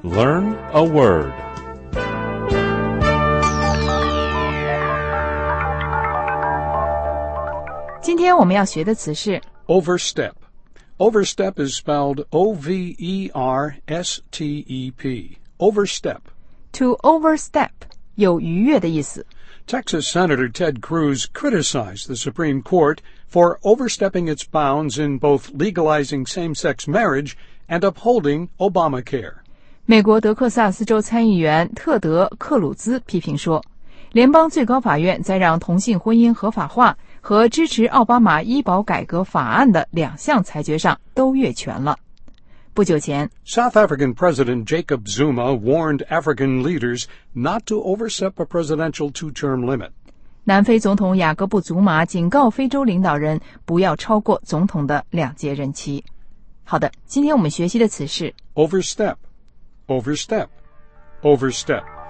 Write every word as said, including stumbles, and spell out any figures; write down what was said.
Learn a word. Today 今天我们要学的词是 Overstep. Overstep is spelled O V E R S T E P. Overstep. to overstep, 有逾越的意思。 Texas Senator Ted Cruz criticized the Supreme Court for overstepping its bounds in both legalizing same-sex marriage and upholding Obamacare. 美国德克萨斯州参议员特德·克鲁兹批评说，联邦最高法院在让同性婚姻合法化和支持奥巴马医保改革法案的两项裁决上都越权了。不久前 South African President Jacob Zuma warned African leaders not to overstep a presidential two-term limit. 南非总统雅各布·祖马警告非洲领导人不要超过总统的两届任期。好的，今天我们学习的词是 Overstep. Overstep. Overstep.